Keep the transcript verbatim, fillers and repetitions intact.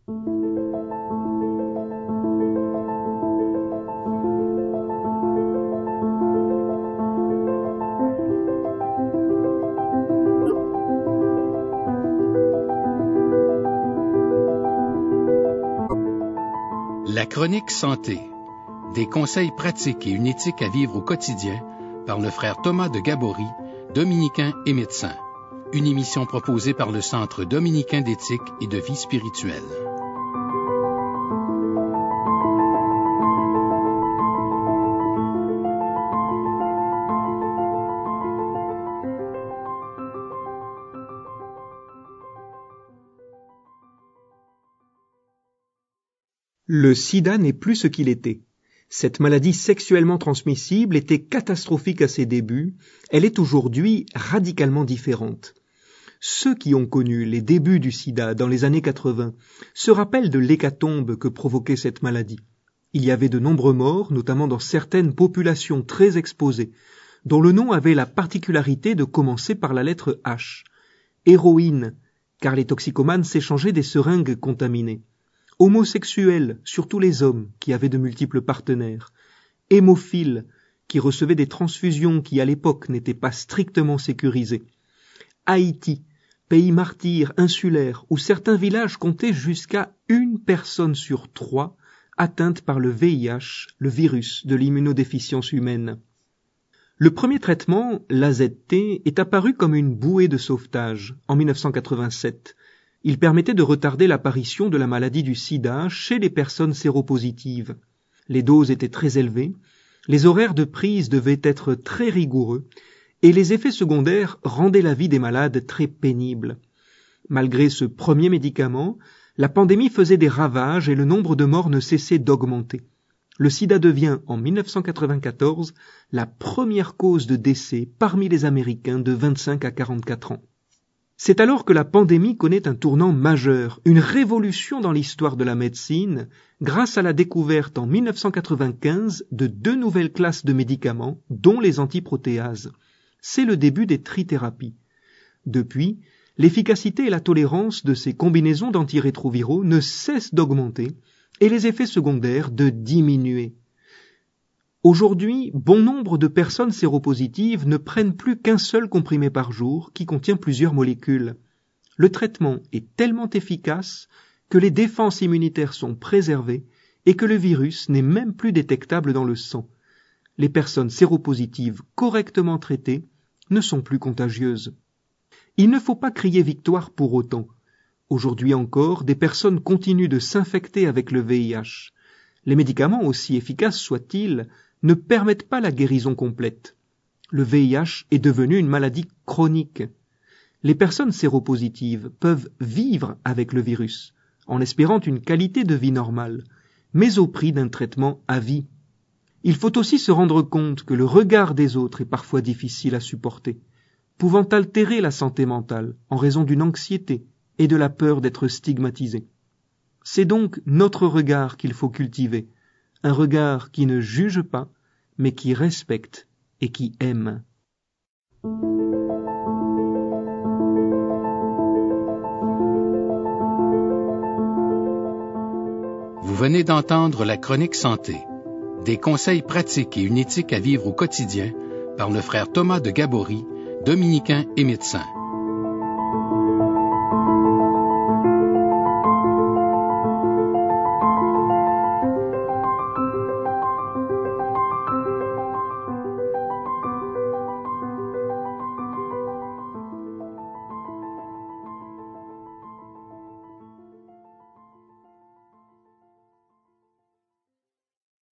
La chronique santé, des conseils pratiques et une éthique à vivre au quotidien par le frère Thomas de Gabory, dominicain et médecin. Une émission proposée par le Centre dominicain d'éthique et de vie spirituelle. Le sida n'est plus ce qu'il était. Cette maladie sexuellement transmissible était catastrophique à ses débuts, elle est aujourd'hui radicalement différente. Ceux qui ont connu les débuts du sida dans les années quatre-vingts se rappellent de l'hécatombe que provoquait cette maladie. Il y avait de nombreux morts, notamment dans certaines populations très exposées, dont le nom avait la particularité de commencer par la lettre H. Héroïne, car les toxicomanes s'échangeaient des seringues contaminées. Homosexuels, surtout les hommes, qui avaient de multiples partenaires. Hémophiles, qui recevaient des transfusions qui à l'époque n'étaient pas strictement sécurisées. Haïti, pays martyr insulaire, où certains villages comptaient jusqu'à une personne sur trois atteinte par le V I H, le virus de l'immunodéficience humaine. Le premier traitement, l'A Z T, est apparu comme une bouée de sauvetage en mille neuf cent quatre-vingt-sept. Il permettait de retarder l'apparition de la maladie du sida chez les personnes séropositives. Les doses étaient très élevées, les horaires de prise devaient être très rigoureux, et les effets secondaires rendaient la vie des malades très pénible. Malgré ce premier médicament, la pandémie faisait des ravages et le nombre de morts ne cessait d'augmenter. Le sida devient, en mille neuf cent quatre-vingt-quatorze, la première cause de décès parmi les Américains de vingt-cinq à quarante-quatre ans. C'est alors que la pandémie connaît un tournant majeur, une révolution dans l'histoire de la médecine, grâce à la découverte en mille neuf cent quatre-vingt-quinze de deux nouvelles classes de médicaments, dont les antiprotéases. C'est le début des trithérapies. Depuis, l'efficacité et la tolérance de ces combinaisons d'antirétroviraux ne cessent d'augmenter et les effets secondaires de diminuer. Aujourd'hui, bon nombre de personnes séropositives ne prennent plus qu'un seul comprimé par jour qui contient plusieurs molécules. Le traitement est tellement efficace que les défenses immunitaires sont préservées et que le virus n'est même plus détectable dans le sang. Les personnes séropositives correctement traitées ne sont plus contagieuses. Il ne faut pas crier victoire pour autant. Aujourd'hui encore, des personnes continuent de s'infecter avec le V I H. Les médicaments, aussi efficaces soient-ils, ne permettent pas la guérison complète. Le V I H est devenu une maladie chronique. Les personnes séropositives peuvent vivre avec le virus, en espérant une qualité de vie normale, mais au prix d'un traitement à vie. Il faut aussi se rendre compte que le regard des autres est parfois difficile à supporter, pouvant altérer la santé mentale en raison d'une anxiété et de la peur d'être stigmatisé. C'est donc notre regard qu'il faut cultiver, un regard qui ne juge pas, mais qui respecte et qui aime. Vous venez d'entendre la chronique santé, des conseils pratiques et une éthique à vivre au quotidien par le frère Thomas de Gabory, dominicain et médecin.